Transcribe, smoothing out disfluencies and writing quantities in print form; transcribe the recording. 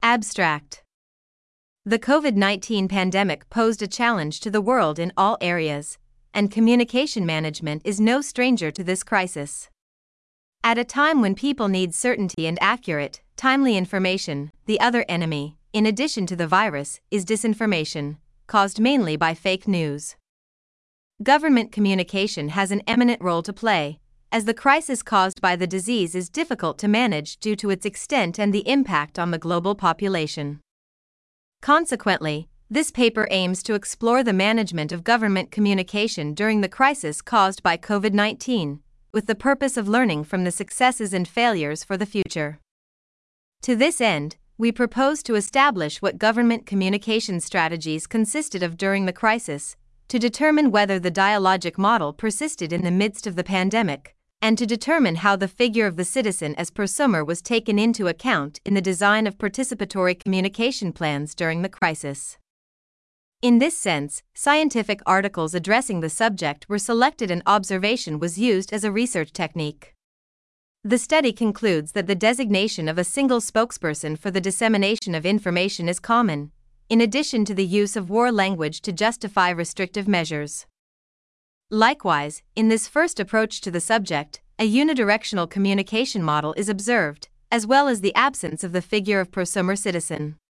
Abstract. The COVID-19 pandemic posed a challenge to the world in all areas, and communication management is no stranger to this crisis. At a time when people need certainty and accurate, timely information, the other enemy, in addition to the virus, is disinformation, caused mainly by fake news. Government communication has an eminent role to play, as the crisis caused by the disease is difficult to manage due to its extent and the impact on the global population. Consequently, this paper aims to explore the management of government communication during the crisis caused by COVID-19, with the purpose of learning from the successes and failures for the future. To this end, we propose to establish what government communication strategies consisted of during the crisis, to determine whether the dialogic model persisted in the midst of the pandemic, and to determine how the figure of the citizen as prosumer was taken into account in the design of participatory communication plans during the crisis. In this sense, scientific articles addressing the subject were selected and observation was used as a research technique. The study concludes that the designation of a single spokesperson for the dissemination of information is common, in addition to the use of war language to justify restrictive measures. Likewise, in this first approach to the subject, a unidirectional communication model is observed, as well as the absence of the figure of prosumer citizen.